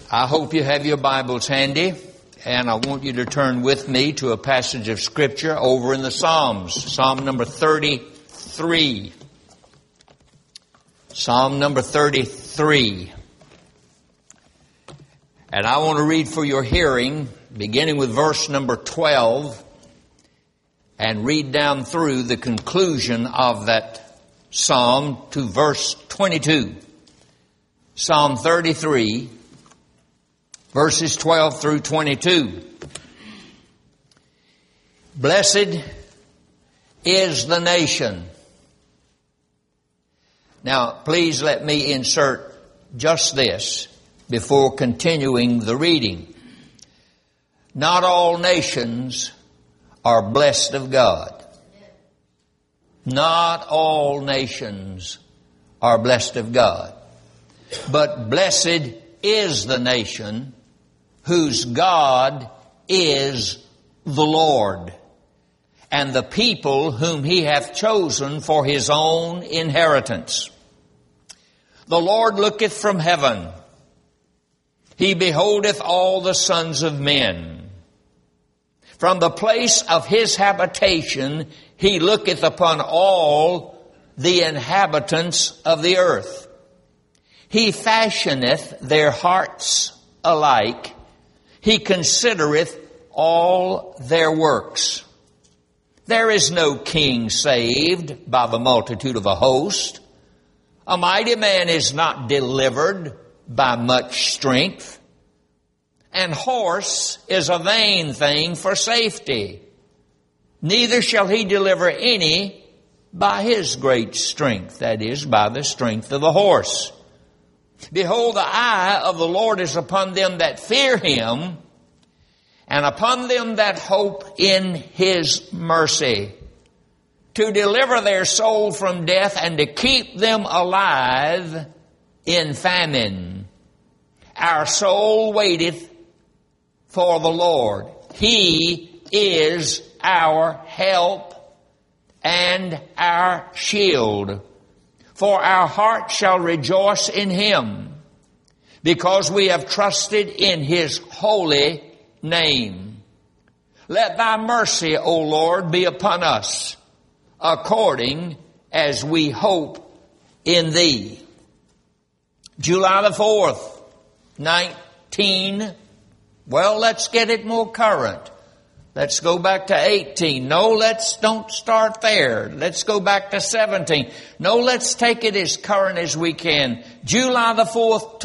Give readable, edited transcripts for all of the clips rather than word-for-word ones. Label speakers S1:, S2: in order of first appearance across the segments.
S1: I hope you have your Bibles handy, and I want you to turn with me to a passage of Scripture over in the Psalms. Psalm number 33. Psalm number 33. And I want to read for your hearing, beginning with verse number 12, and read down through the conclusion of that psalm to verse 22. Psalm 33, verses 12 through 22. Blessed is the nation. Now, please let me insert just this before continuing the reading. Not all nations are blessed of God. Not all nations are blessed of God. But blessed is the nation whose God is the Lord, and the people whom he hath chosen for his own inheritance. The Lord looketh from heaven. He beholdeth all the sons of men. From the place of his habitation he looketh upon all the inhabitants of the earth. He fashioneth their hearts alike. He considereth all their works. There is no king saved by the multitude of a host. A mighty man is not delivered by much strength. An horse is a vain thing for safety. Neither shall he deliver any by his great strength, that is, by the strength of the horse. Behold, the eye of the Lord is upon them that fear him, and upon them that hope in his mercy, to deliver their soul from death and to keep them alive in famine. Our soul waiteth for the Lord. He is our help and our shield. For our heart shall rejoice in him, because we have trusted in his holy name. Let thy mercy, O Lord, be upon us, according as we hope in thee. July the 4th, 19. Well, let's get it more current. Let's go back to 18. No, don't start there. Let's go back to 17. No, let's take it as current as we can. July the 4th,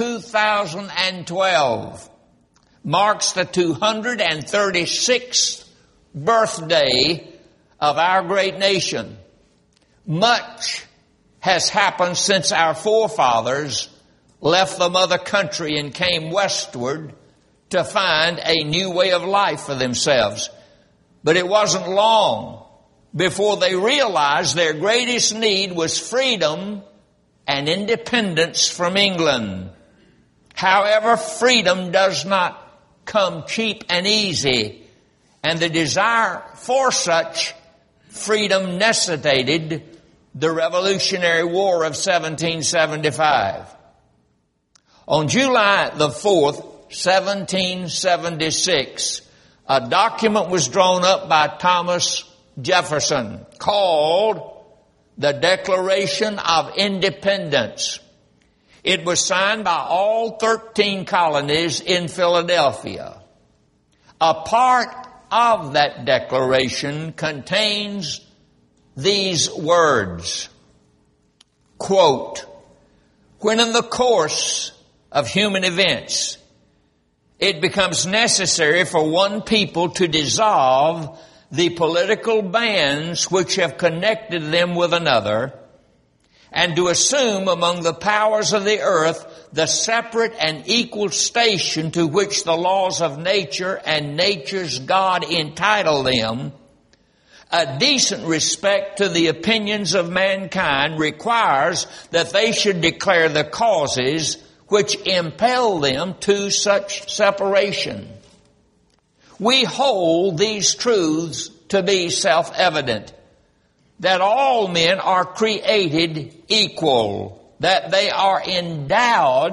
S1: 2012 marks the 236th birthday of our great nation. Much has happened since our forefathers left the mother country and came westward to find a new way of life for themselves. But it wasn't long before they realized their greatest need was freedom and independence from England. However, freedom does not come cheap and easy, and the desire for such freedom necessitated the Revolutionary War of 1775. On July the 4th, 1776, a document was drawn up by Thomas Jefferson called the Declaration of Independence. It was signed by all 13 colonies in Philadelphia. A part of that declaration contains these words, quote, when in the course of human events it becomes necessary for one people to dissolve the political bands which have connected them with another, and to assume among the powers of the earth the separate and equal station to which the laws of nature and nature's God entitle them, a decent respect to the opinions of mankind requires that they should declare the causes which impel them to such separation. We hold these truths to be self-evident, that all men are created equal, that they are endowed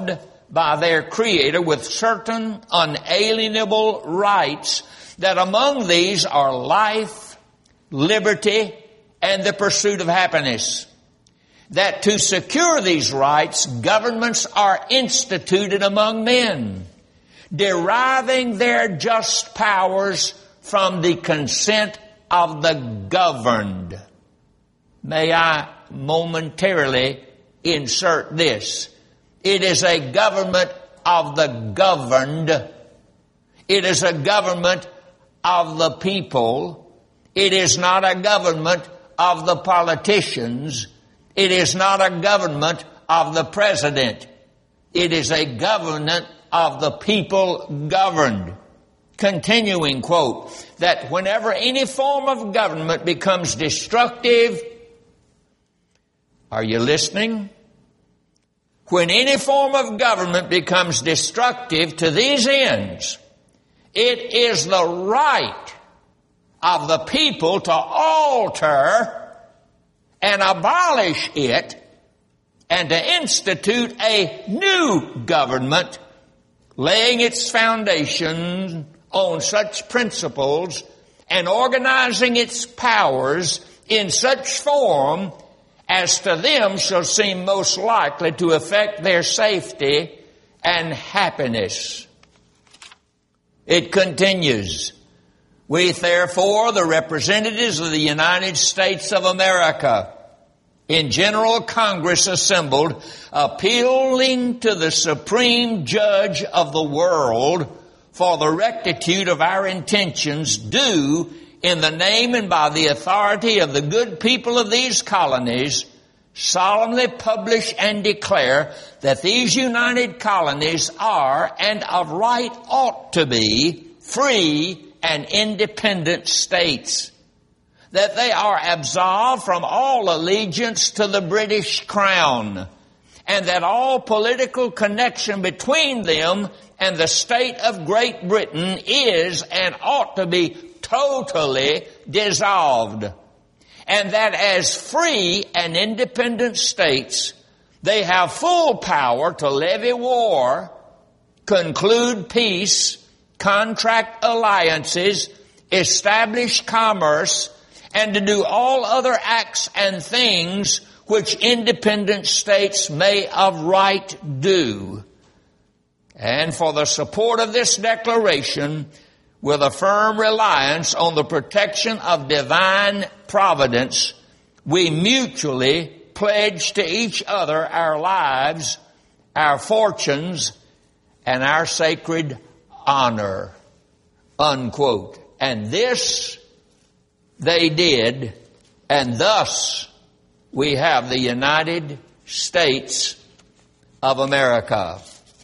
S1: by their Creator with certain unalienable rights, that among these are life, liberty, and the pursuit of happiness. That to secure these rights, governments are instituted among men, deriving their just powers from the consent of the governed. May I momentarily insert this? It is a government of the governed. It is a government of the people. It is not a government of the politicians. It is not a government of the president. It is a government of the people governed. Continuing quote, that whenever any form of government becomes destructive, are you listening? When any form of government becomes destructive to these ends, it is the right of the people to alter and abolish it and to institute a new government, laying its foundation on such principles and organizing its powers in such form as to them shall seem most likely to affect their safety and happiness. It continues, we therefore, the representatives of the United States of America, in General Congress assembled, appealing to the Supreme Judge of the world for the rectitude of our intentions, do, in the name and by the authority of the good people of these colonies, solemnly publish and declare that these united colonies are, and of right ought to be, free and independent states, that they are absolved from all allegiance to the British Crown, and that all political connection between them and the state of Great Britain is and ought to be totally dissolved, and that as free and independent states, they have full power to levy war, conclude peace, contract alliances, establish commerce, and to do all other acts and things which independent states may of right do. And for the support of this declaration, with a firm reliance on the protection of divine providence, we mutually pledge to each other our lives, our fortunes, and our sacred honor. Unquote. And this they did, and thus we have the United States of America.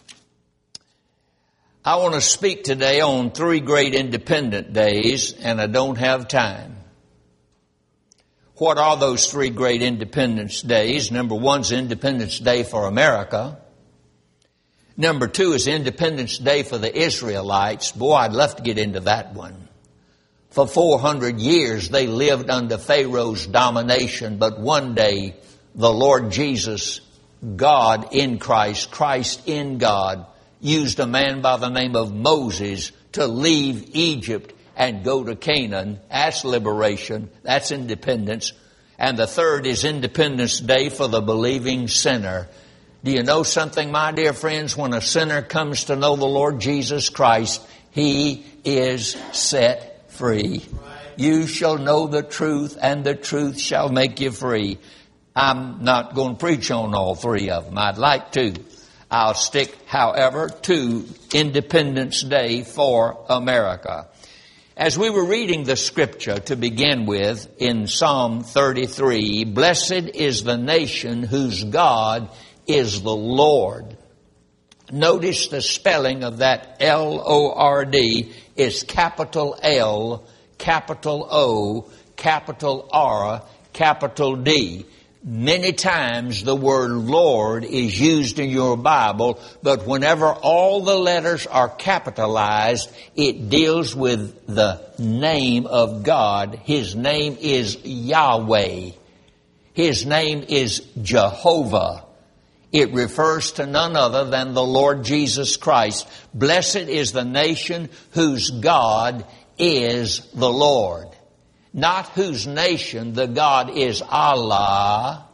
S1: I want to speak today on 3 great independent days, and I don't have time. What are those 3 great independence days? Number 1 is Independence Day for America. Number 2 is Independence Day for the Israelites. Boy, I'd love to get into that one. For 400 years they lived under Pharaoh's domination, but one day the Lord Jesus, God in Christ, Christ in God, used a man by the name of Moses to leave Egypt and go to Canaan. That's liberation. That's independence. And the third is Independence Day for the believing sinner. Do you know something, my dear friends? When a sinner comes to know the Lord Jesus Christ, he is set free. You shall know the truth, and the truth shall make you free. I'm not going to preach on all 3 of them. I'd like to. I'll stick, however, to Independence Day for America. As we were reading the scripture to begin with in Psalm 33, blessed is the nation whose God is the Lord. Notice the spelling of that L-O-R-D is capital L, capital O, capital R, capital D. Many times the word Lord is used in your Bible, but whenever all the letters are capitalized, it deals with the name of God. His name is Yahweh. His name is Jehovah. it refers to none other than the Lord Jesus Christ. Blessed is the nation whose God is the Lord. Not whose nation the God is Allah,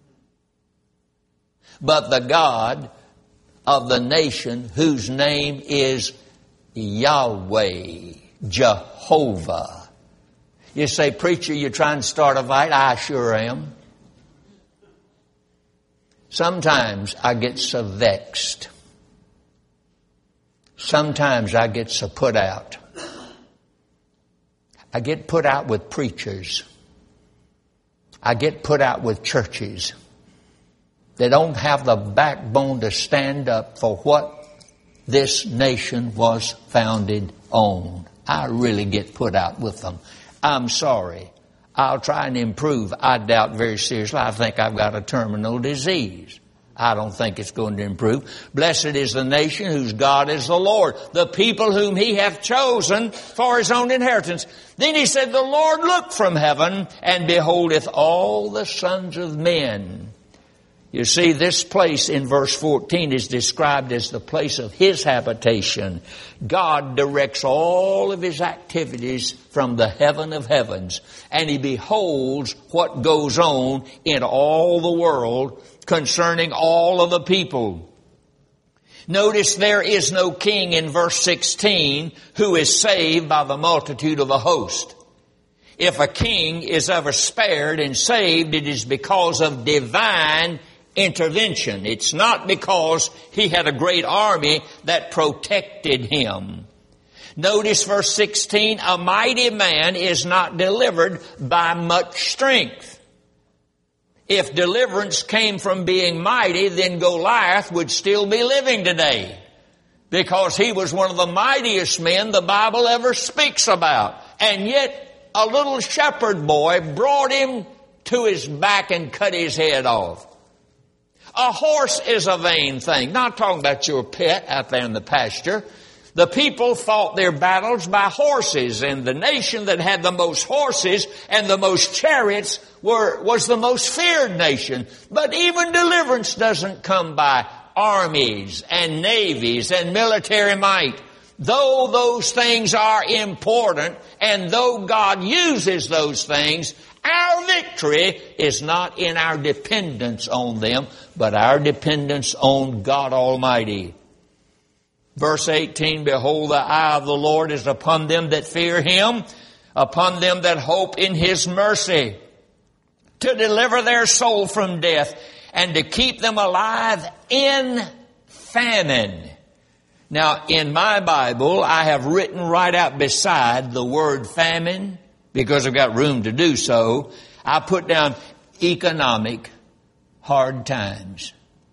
S1: but the God of the nation whose name is Yahweh, Jehovah. You say, preacher, you're trying to start a fight? I sure am. Sometimes I get so vexed. Sometimes I get so put out. I get put out with preachers. I get put out with churches. They don't have the backbone to stand up for what this nation was founded on. I really get put out with them. I'm sorry. I'll try and improve. I doubt very seriously. I think I've got a terminal disease. I don't think it's going to improve. Blessed is the nation whose God is the Lord, the people whom He hath chosen for His own inheritance. Then He said, the Lord looked from heaven and beholdeth all the sons of men. You see, this place in verse 14 is described as the place of His habitation. God directs all of His activities from the heaven of heavens, and He beholds what goes on in all the world concerning all of the people. Notice there is no king in verse 16 who is saved by the multitude of a host. If a king is ever spared and saved, it is because of divine intervention. It's not because he had a great army that protected him. Notice verse 16, a mighty man is not delivered by much strength. If deliverance came from being mighty, then Goliath would still be living today, because he was one of the mightiest men the Bible ever speaks about. And yet a little shepherd boy brought him to his back and cut his head off. A horse is a vain thing. Not talking about your pet out there in the pasture. The people fought their battles by horses, and the nation that had the most horses and the most chariots was the most feared nation. But even deliverance doesn't come by armies and navies and military might. Though those things are important, and though God uses those things, our victory is not in our dependence on them, but our dependence on God Almighty. Verse 18, behold, the eye of the Lord is upon them that fear Him, upon them that hope in His mercy, to deliver their soul from death, and to keep them alive in famine. Now, in my Bible, I have written right out beside the word famine, because I've got room to do so, I put down economic hard times.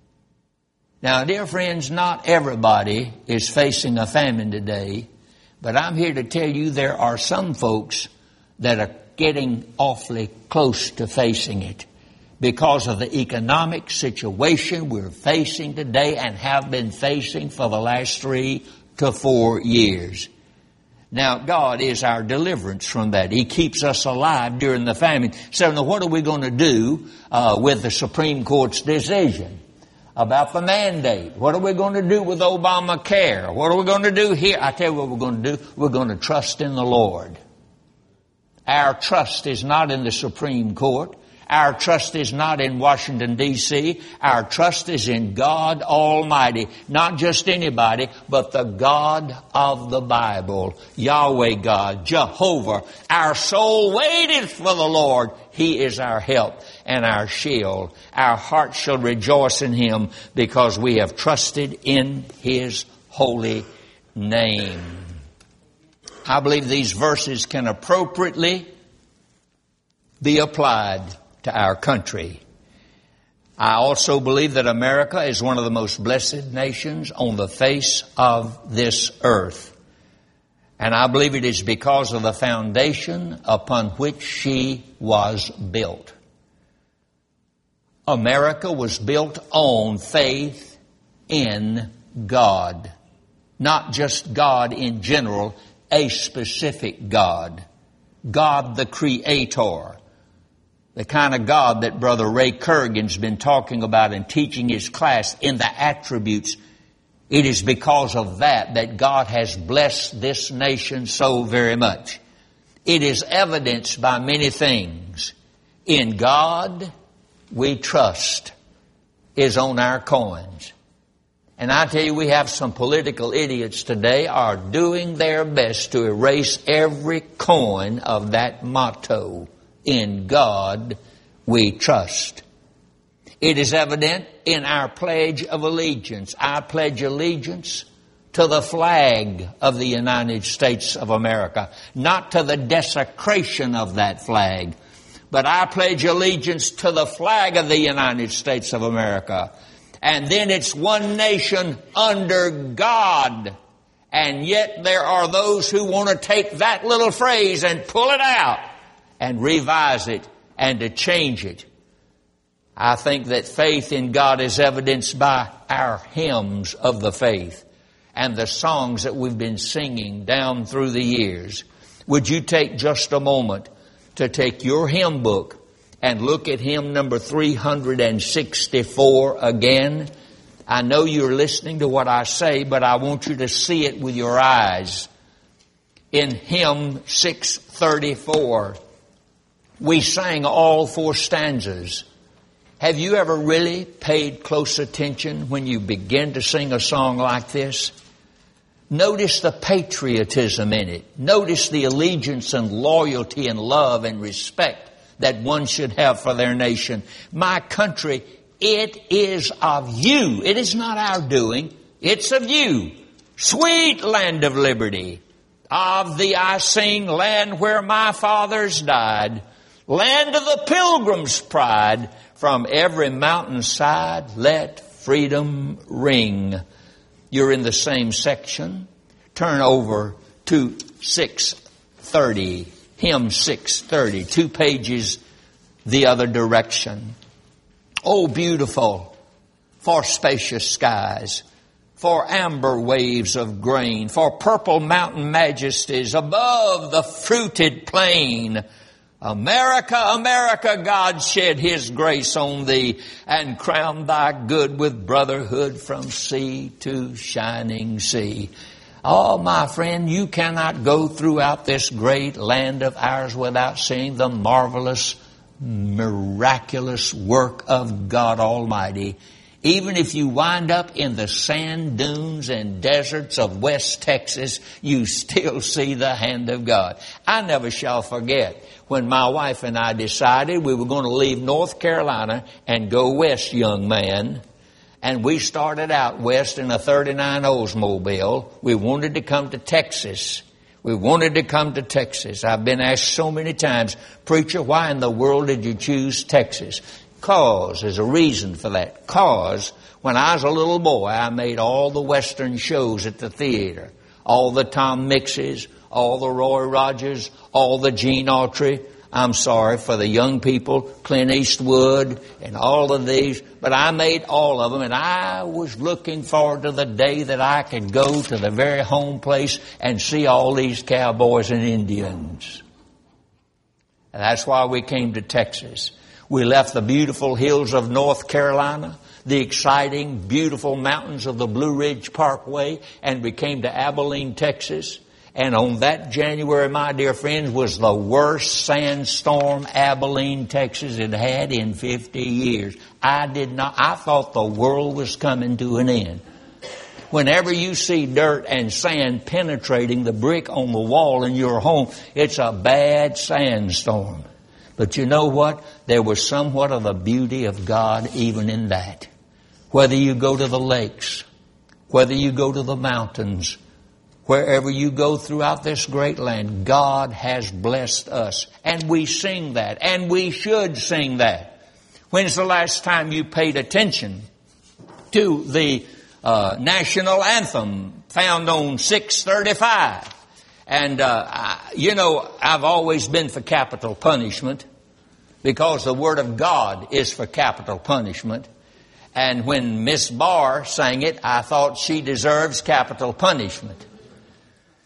S1: Now, dear friends, not everybody is facing a famine today, but I'm here to tell you there are some folks that are getting awfully close to facing it because of the economic situation we're facing today and have been facing for the last 3 to 4 years. Now, God is our deliverance from that. He keeps us alive during the famine. So now what are we going to do with the Supreme Court's decision about the mandate? What are we going to do with Obamacare? What are we going to do here? I tell you what we're going to do. We're going to trust in the Lord. Our trust is not in the Supreme Court. Our trust is not in Washington, D.C. Our trust is in God Almighty. Not just anybody, but the God of the Bible. Yahweh God, Jehovah. Our soul waited for the Lord. He is our help and our shield. Our heart shall rejoice in Him because we have trusted in His holy name. I believe these verses can appropriately be applied to our country. I also believe that America is one of the most blessed nations on the face of this earth. And I believe it is because of the foundation upon which she was built. America was built on faith in God. Not just God in general, a specific God. God the Creator. The kind of God that Brother Ray Kurgan's been talking about and teaching his class in the attributes. It is because of that God has blessed this nation so very much. It is evidenced by many things. In God we trust is on our coins. And I tell you, we have some political idiots today are doing their best to erase every coin of that motto. In God we trust. It is evident in our Pledge of Allegiance. I pledge allegiance to the flag of the United States of America, not to the desecration of that flag, but I pledge allegiance to the flag of the United States of America. And then it's one nation under God. And yet there are those who want to take that little phrase and pull it out and revise it and to change it. I think that faith in God is evidenced by our hymns of the faith and the songs that we've been singing down through the years. Would you take just a moment to take your hymn book and look at hymn number 364 again? I know you're listening to what I say, but I want you to see it with your eyes. In hymn 634, we sang all 4 stanzas. Have you ever really paid close attention when you begin to sing a song like this? Notice the patriotism in it. Notice the allegiance and loyalty and love and respect that one should have for their nation. My country, it is of you. It is not our doing. It's of you. Sweet land of liberty. Of thee I sing, land where my fathers died. Land of the pilgrim's pride. From every mountainside, let freedom ring. You're in the same section. Turn over to 630, hymn 630, 2 pages the other direction. Oh, beautiful for spacious skies, for amber waves of grain, for purple mountain majesties above the fruited plain. America, America, God shed His grace on thee and crowned thy good with brotherhood from sea to shining sea. Oh, my friend, you cannot go throughout this great land of ours without seeing the marvelous, miraculous work of God Almighty. Even if you wind up in the sand dunes and deserts of West Texas, you still see the hand of God. I never shall forget when my wife and I decided we were going to leave North Carolina and go west, young man. And we started out west in a 39 Oldsmobile. We wanted to come to Texas. We wanted to come to Texas. I've been asked so many times, preacher, why in the world did you choose Texas? Cause, there's a reason for that. Cause, when I was a little boy, I made all the Western shows at the theater. All the Tom Mixes, all the Roy Rogers, all the Gene Autry. I'm sorry for the young people, Clint Eastwood and all of these, but I made all of them, and I was looking forward to the day that I could go to the very home place and see all these cowboys and Indians. And that's why we came to Texas. We left the beautiful hills of North Carolina, the exciting, beautiful mountains of the Blue Ridge Parkway, and we came to Abilene, Texas. And on that January, my dear friends, was the worst sandstorm Abilene, Texas had had in 50 years. I thought the world was coming to an end. Whenever you see dirt and sand penetrating the brick on the wall in your home, it's a bad sandstorm. But you know what? There was somewhat of the beauty of God even in that. Whether you go to the lakes, whether you go to the mountains, wherever you go throughout this great land, God has blessed us. And we sing that. And we should sing that. When's the last time you paid attention to the national anthem found on 635? And, I've always been for capital punishment because the Word of God is for capital punishment. And when Miss Barr sang it, I thought she deserves capital punishment.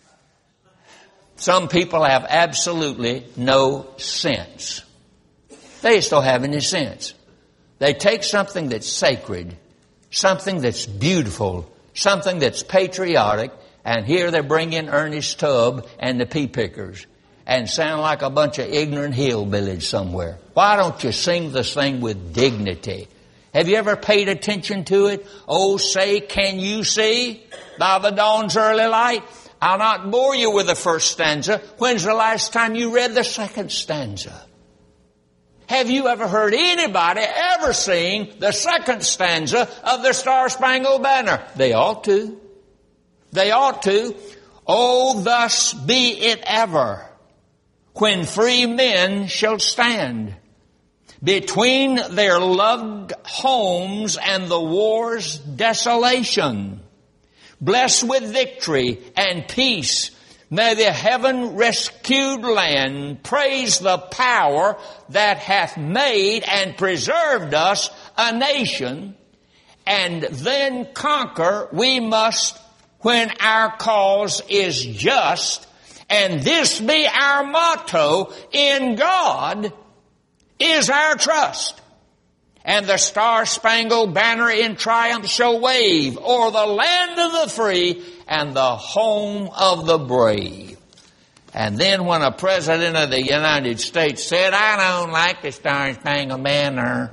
S1: Some people have absolutely no sense. They just don't have any sense. They take something that's sacred, something that's beautiful, something that's patriotic, and here they bring in Ernest Tubb and the Pea Pickers and sound like a bunch of ignorant hillbillies somewhere. Why don't you sing this thing with dignity? Have you ever paid attention to it? Oh, say, can you see by the dawn's early light? I'll not bore you with the first stanza. When's the last time you read the second stanza? Have you ever heard anybody ever sing the second stanza of the Star-Spangled Banner? They ought to. They ought to. Oh, thus be it ever, when free men shall stand between their loved homes and the war's desolation. Blessed with victory and peace, may the heaven-rescued land praise the power that hath made and preserved us a nation, and then conquer we must when our cause is just, and this be our motto: in God is our trust. And the Star-Spangled Banner in triumph shall wave o'er the land of the free and the home of the brave. And then when a president of the United States said, I don't like the Star-Spangled Banner,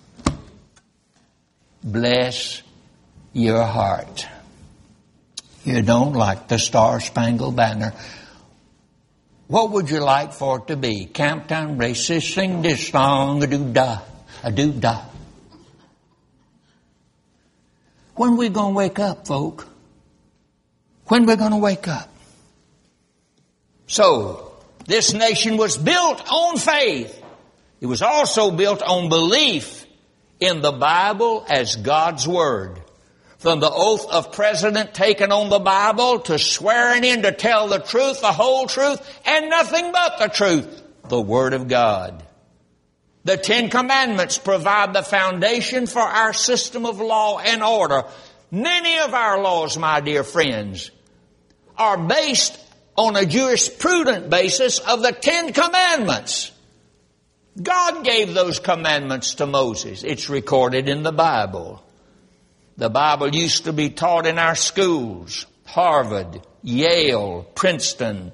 S1: bless your heart. You don't like the Star-Spangled Banner. What would you like for it to be? Camptown racists sing this song, a-doo-dah, a-doo-dah. When are we going to wake up, folk? When are we going to wake up? So, this nation was built on faith. It was also built on belief in the Bible as God's Word. From the oath of president taken on the Bible to swearing in to tell the truth, the whole truth, and nothing but the truth, the Word of God. The Ten Commandments provide the foundation for our system of law and order. Many of our laws, my dear friends, are based on a jurisprudent basis of the Ten Commandments. God gave those commandments to Moses. It's recorded in the Bible. The Bible used to be taught in our schools, Harvard, Yale, Princeton.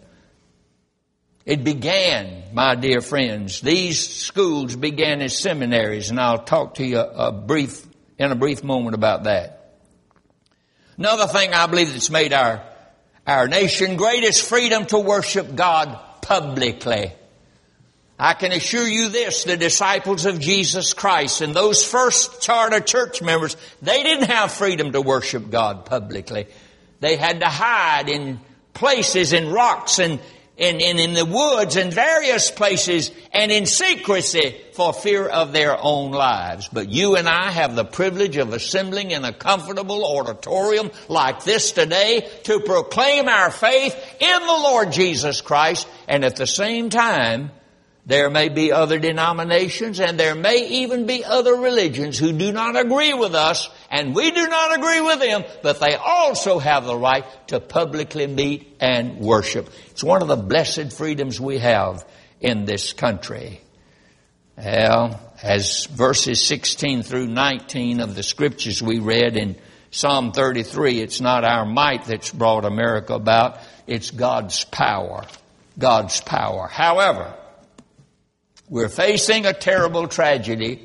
S1: It began, my dear friends, these schools began as seminaries, and I'll talk to you in a brief moment about that. Another thing I believe that's made our nation great is freedom to worship God publicly. I can assure you this, the disciples of Jesus Christ and those first charter church members, they didn't have freedom to worship God publicly. They had to hide in places, in rocks and in the woods and various places and in secrecy for fear of their own lives. But you and I have the privilege of assembling in a comfortable auditorium like this today to proclaim our faith in the Lord Jesus Christ, and at the same time, there may be other denominations and there may even be other religions who do not agree with us, and we do not agree with them, but they also have the right to publicly meet and worship. It's one of the blessed freedoms we have in this country. Well, as verses 16 through 19 of the scriptures we read in Psalm 33, it's not our might that's brought America about, it's God's power. God's power. However, we're facing a terrible tragedy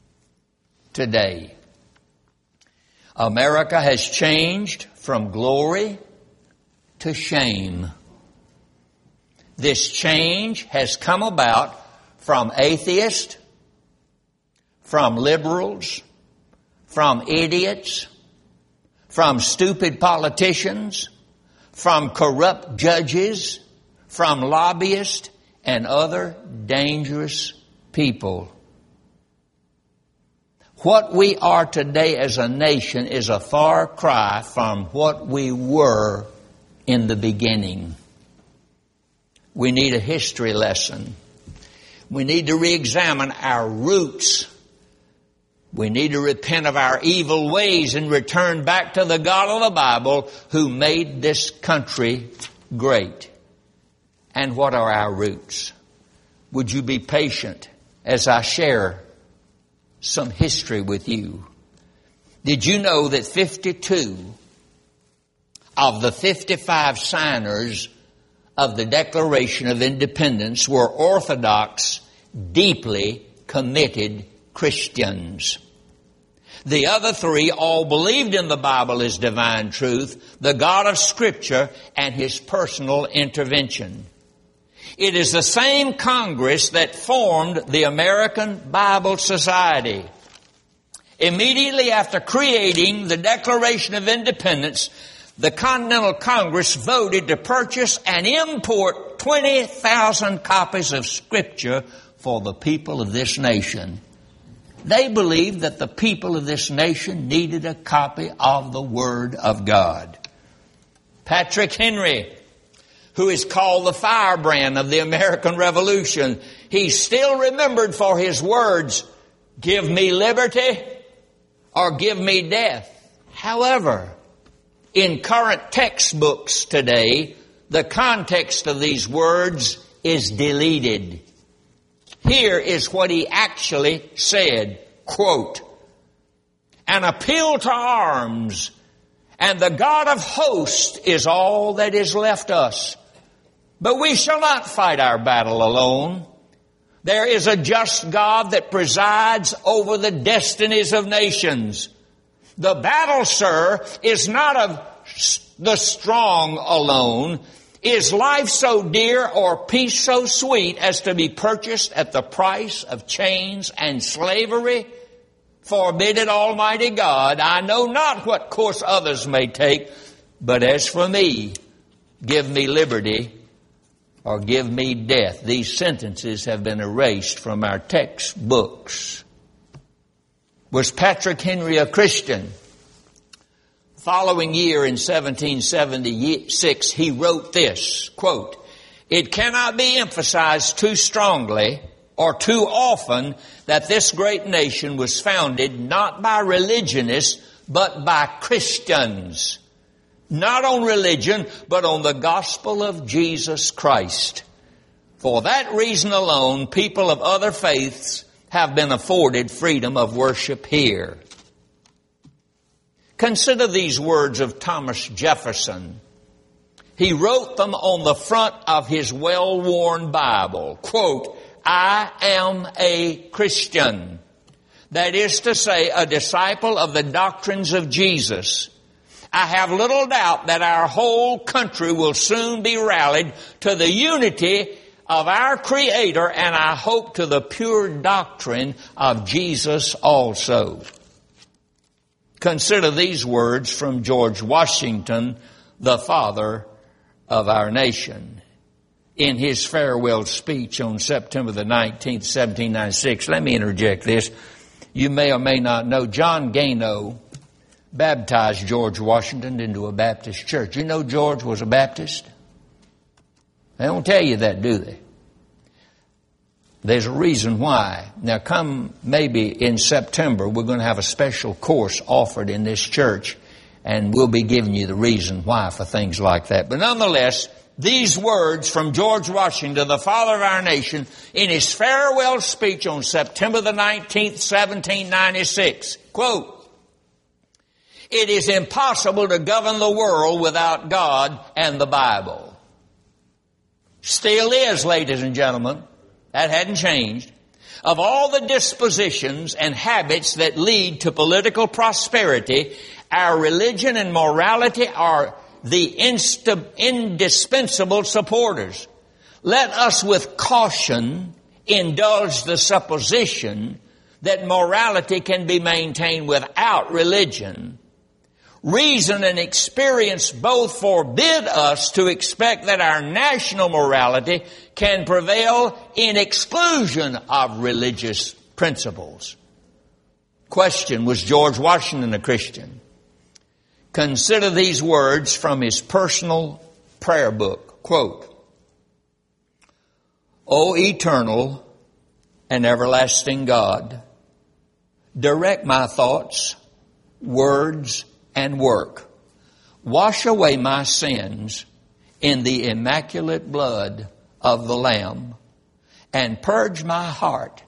S1: today. America has changed from glory to shame. This change has come about from atheists, from liberals, from idiots, from stupid politicians, from corrupt judges, from lobbyists, and other dangerous people. What we are today as a nation is a far cry from what we were in the beginning. We need a history lesson. We need to re-examine our roots. We need to repent of our evil ways and return back to the God of the Bible who made this country great. And what are our roots? Would you be patient as I share some history with you. Did you know that 52 of the 55 signers of the Declaration of Independence were Orthodox, deeply committed Christians? The other 3 all believed in the Bible as divine truth, the God of Scripture, and His personal intervention. It is the same Congress that formed the American Bible Society. Immediately after creating the Declaration of Independence, the Continental Congress voted to purchase and import 20,000 copies of Scripture for the people of this nation. They believed that the people of this nation needed a copy of the Word of God. Patrick Henry, who is called the firebrand of the American Revolution, he's still remembered for his words, "Give me liberty or give me death." However, in current textbooks today, the context of these words is deleted. Here is what he actually said, quote, "An appeal to arms and the God of hosts is all that is left us. But we shall not fight our battle alone. There is a just God that presides over the destinies of nations. The battle, sir, is not of the strong alone. Is life so dear or peace so sweet as to be purchased at the price of chains and slavery? Forbid it, Almighty God. I know not what course others may take, but as for me, give me liberty or give me death." These sentences have been erased from our textbooks. Was Patrick Henry a Christian? Following year in 1776, he wrote this, quote, "It cannot be emphasized too strongly or too often that this great nation was founded not by religionists, but by Christians. Not on religion, but on the gospel of Jesus Christ. For that reason alone, people of other faiths have been afforded freedom of worship here." Consider these words of Thomas Jefferson. He wrote them on the front of his well-worn Bible. Quote, "I am a Christian." That is to say, a disciple of the doctrines of Jesus. I have little doubt that our whole country will soon be rallied to the unity of our Creator, and I hope to the pure doctrine of Jesus also. Consider these words from George Washington, the father of our nation. In his farewell speech on September the 19th, 1796, let me interject this. You may or may not know, John Gano baptized George Washington into a Baptist church. You know George was a Baptist? They don't tell you that, do they? There's a reason why. Now come maybe in September, we're going to have a special course offered in this church, and we'll be giving you the reason why for things like that. But nonetheless, these words from George Washington, the father of our nation, in his farewell speech on September the 19th, 1796, quote, "It is impossible to govern the world without God and the Bible." Still is, ladies and gentlemen. That hadn't changed. Of all the dispositions and habits that lead to political prosperity, our religion and morality are the indispensable supporters. Let us with caution indulge the supposition that morality can be maintained without religion. Reason and experience both forbid us to expect that our national morality can prevail in exclusion of religious principles. Question, was George Washington a Christian? Consider these words from his personal prayer book. Quote, "O eternal and everlasting God, direct my thoughts, words, and work. Wash away my sins in the immaculate blood of the Lamb, and purge my heart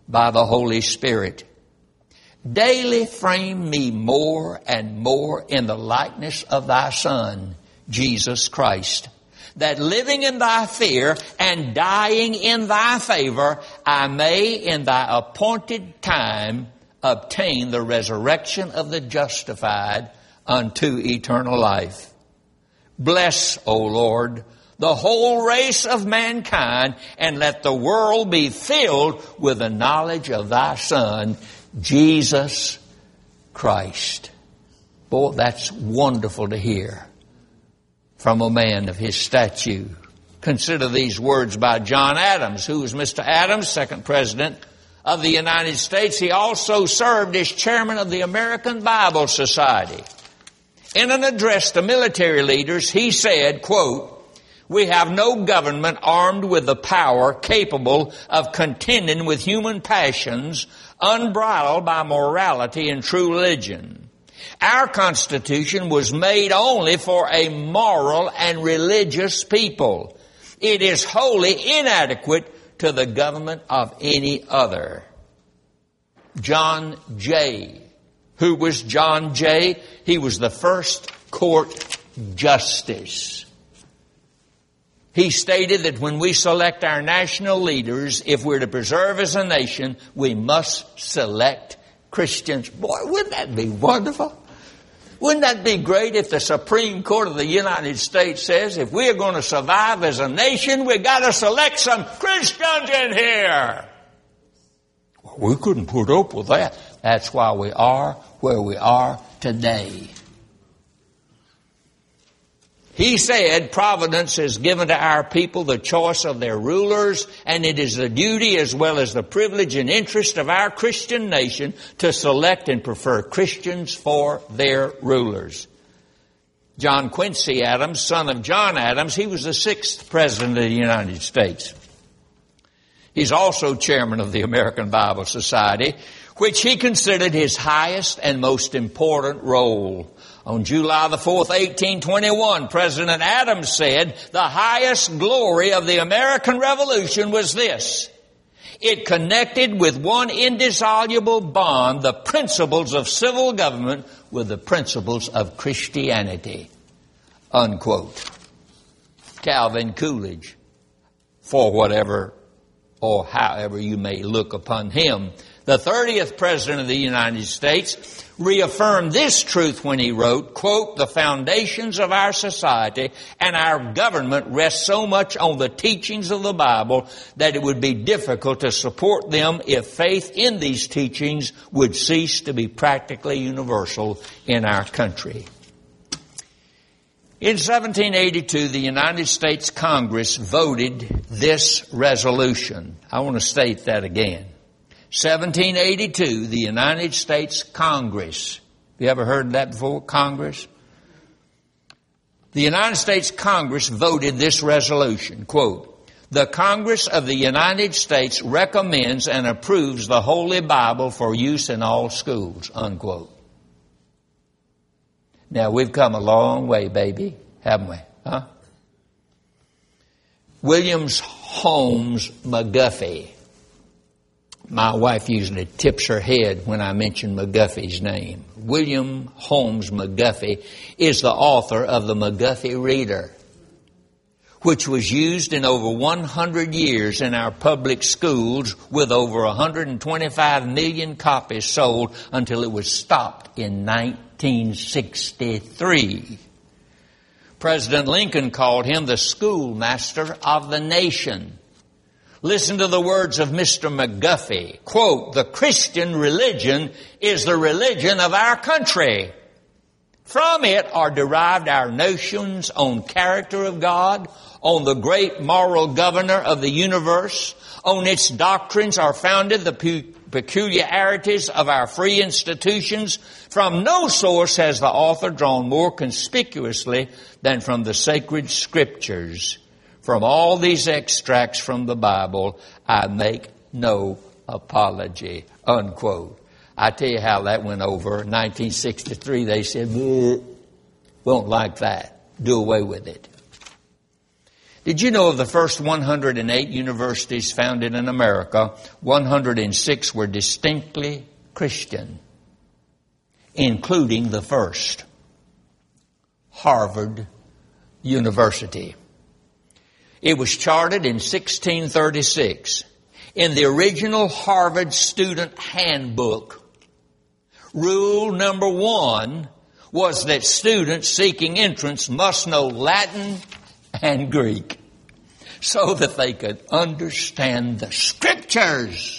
S1: by the Holy Spirit. Daily frame me more and more in the likeness of thy Son, Jesus Christ, that living in thy fear and dying in thy favor, I may in thy appointed time obtain the resurrection of the justified unto eternal life. Bless, O Lord, the whole race of mankind, and let the world be filled with the knowledge of thy Son, Jesus Christ. Boy, that's wonderful to hear from a man of his stature. Consider these words by John Adams, who was Mr. Adams, second President of the United States. He also served as chairman of the American Bible Society. In an address to military leaders, he said, quote, "We have no government armed with the power capable of contending with human passions, unbridled by morality and true religion. Our Constitution was made only for a moral and religious people. It is wholly inadequate to the government of any other." John Jay. Who was John Jay? He was the first court justice. He stated that when we select our national leaders, if we're to preserve as a nation, we must select Christians. Boy, wouldn't that be wonderful? Wouldn't that be great if the Supreme Court of the United States says, if we are going to survive as a nation, we've got to select some Christians in here? Well, we couldn't put up with that. That's why we are where we are today. He said, providence has given to our people the choice of their rulers, and it is the duty as well as the privilege and interest of our Christian nation to select and prefer Christians for their rulers. John Quincy Adams, son of John Adams, he was the sixth president of the United States. He's also chairman of the American Bible Society, which he considered his highest and most important role. On July the 4th, 1821, President Adams said, "The highest glory of the American Revolution was this: it connected with one indissoluble bond the principles of civil government with the principles of Christianity." Unquote. Calvin Coolidge, for whatever or however you may look upon him, the 30th President of the United States, reaffirmed this truth when he wrote, quote, "The foundations of our society and our government rest so much on the teachings of the Bible that it would be difficult to support them if faith in these teachings would cease to be practically universal in our country." In 1782, the United States Congress voted this resolution. I want to state that again. 1782, the United States Congress. You ever heard of that before? Congress? The United States Congress voted this resolution, quote, "The Congress of the United States recommends and approves the Holy Bible for use in all schools," unquote. Now, we've come a long way, baby, haven't we? Huh? William Holmes McGuffey. My wife usually tips her head when I mention McGuffey's name. William Holmes McGuffey is the author of the McGuffey Reader, which was used in over 100 years in our public schools with over 125 million copies sold until it was stopped in 1963. President Lincoln called him the schoolmaster of the nation. Listen to the words of Mr. McGuffey. Quote, "The Christian religion is the religion of our country. From it are derived our notions on character of God, on the great moral governor of the universe. On its doctrines are founded the peculiarities of our free institutions. From no source has the author drawn more conspicuously than from the sacred scriptures. From all these extracts from the Bible, I make no apology," unquote. I tell you how that went over. In 1963, they said, "Won't like that. Do away with it." Did you know of the first 108 universities founded in America, 106 were distinctly Christian, including the first, Harvard University. It was chartered in 1636. In the original Harvard Student Handbook, rule number 1 was that students seeking entrance must know Latin and Greek so that they could understand the Scriptures.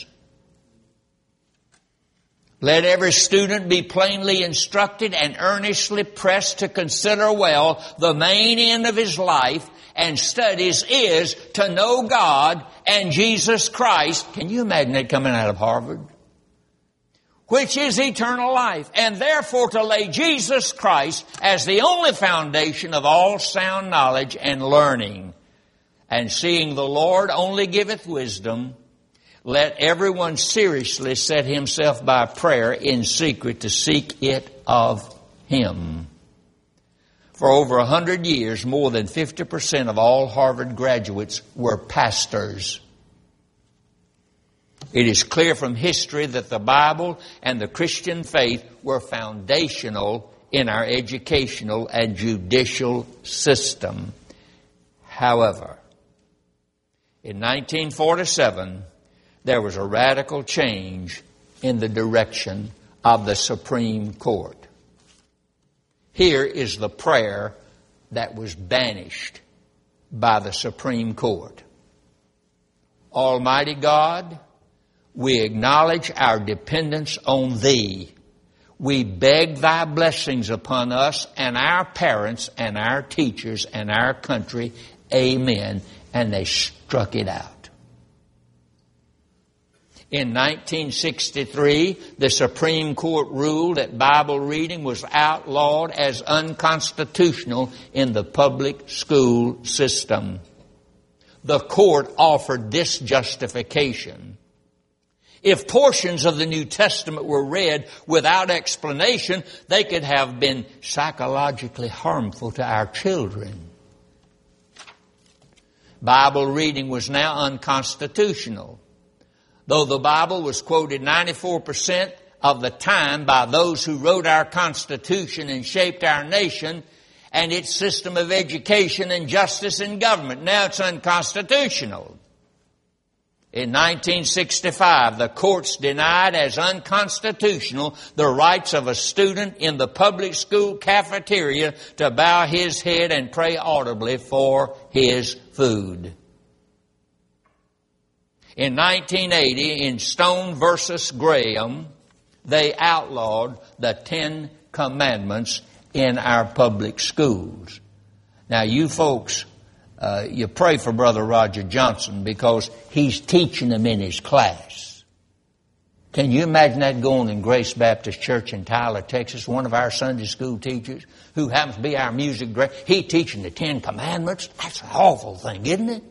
S1: Let every student be plainly instructed and earnestly pressed to consider well the main end of his life and studies is to know God and Jesus Christ. Can you imagine that coming out of Harvard? Which is eternal life, and therefore to lay Jesus Christ as the only foundation of all sound knowledge and learning. And seeing the Lord only giveth wisdom, let everyone seriously set himself by prayer in secret to seek it of Him. For over 100 years, more than 50% of all Harvard graduates were pastors. It is clear from history that the Bible and the Christian faith were foundational in our educational and judicial system. However, in 1947, there was a radical change in the direction of the Supreme Court. Here is the prayer that was banished by the Supreme Court. Almighty God, we acknowledge our dependence on Thee. We beg Thy blessings upon us and our parents and our teachers and our country. Amen. And they struck it out. In 1963, the Supreme Court ruled that Bible reading was outlawed as unconstitutional in the public school system. The court offered this justification. If portions of the New Testament were read without explanation, they could have been psychologically harmful to our children. Bible reading was now unconstitutional. Though the Bible was quoted 94% of the time by those who wrote our Constitution and shaped our nation and its system of education and justice and government, now it's unconstitutional. In 1965, the courts denied as unconstitutional the rights of a student in the public school cafeteria to bow his head and pray audibly for his food. In 1980, in Stone versus Graham, they outlawed the 10 Commandments in our public schools. Now, you folks, you pray for Brother Roger Johnson because he's teaching them in his class. Can you imagine that going in Grace Baptist Church in Tyler, Texas? One of our Sunday school teachers, who happens to be our music director, he teaching the 10 Commandments. That's an awful thing, isn't it?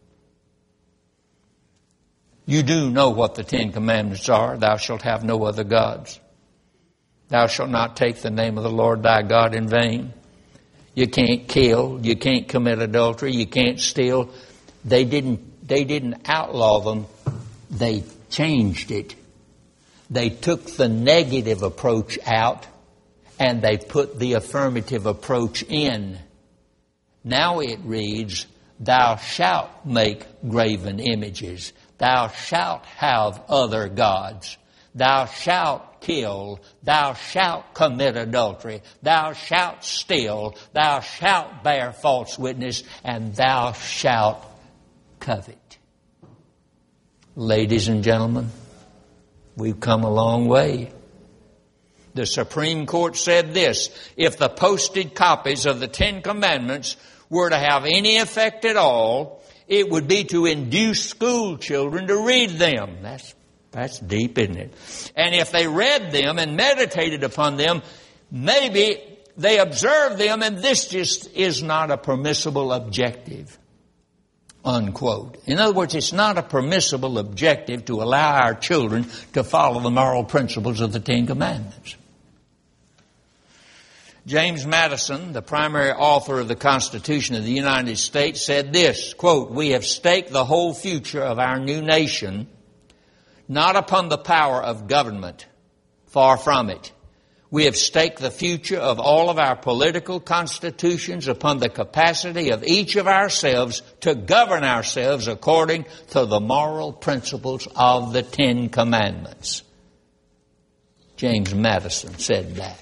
S1: You do know what the 10 Commandments are. Thou shalt have no other gods. Thou shalt not take the name of the Lord thy God in vain. You can't kill. You can't commit adultery. You can't steal. They didn't outlaw them. They changed it. They took the negative approach out and they put the affirmative approach in. Now it reads, thou shalt make graven images. Thou shalt have other gods. Thou shalt kill. Thou shalt commit adultery. Thou shalt steal. Thou shalt bear false witness. And thou shalt covet. Ladies and gentlemen, we've come a long way. The Supreme Court said this: if the posted copies of the 10 Commandments were to have any effect at all, it would be to induce school children to read them. That's deep, isn't it? And if they read them and meditated upon them, maybe they observed them, and this just is not a permissible objective. Unquote. In other words, it's not a permissible objective to allow our children to follow the moral principles of the 10 Commandments. James Madison, the primary author of the Constitution of the United States, said this, quote, "We have staked the whole future of our new nation not upon the power of government, far from it. We have staked the future of all of our political constitutions upon the capacity of each of ourselves to govern ourselves according to the moral principles of the Ten Commandments." James Madison said that.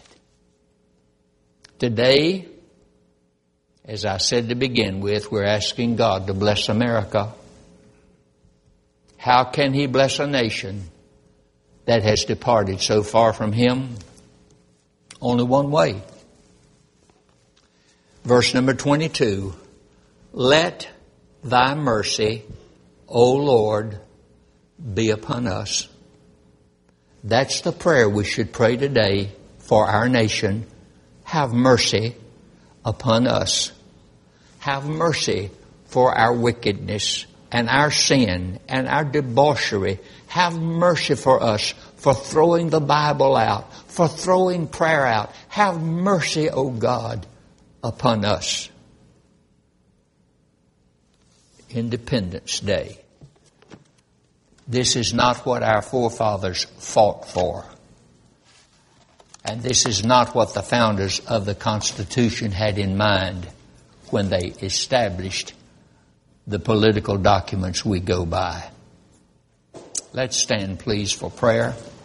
S1: Today, as I said to begin with, we're asking God to bless America. How can He bless a nation that has departed so far from Him? Only one way. Verse number 22, "Let Thy mercy, O Lord, be upon us." That's the prayer we should pray today for our nation. Have mercy upon us. Have mercy for our wickedness and our sin and our debauchery. Have mercy for us for throwing the Bible out, for throwing prayer out. Have mercy, O God, upon us. Independence Day. This is not what our forefathers fought for. And this is not what the founders of the Constitution had in mind when they established the political documents we go by. Let's stand, please, for prayer.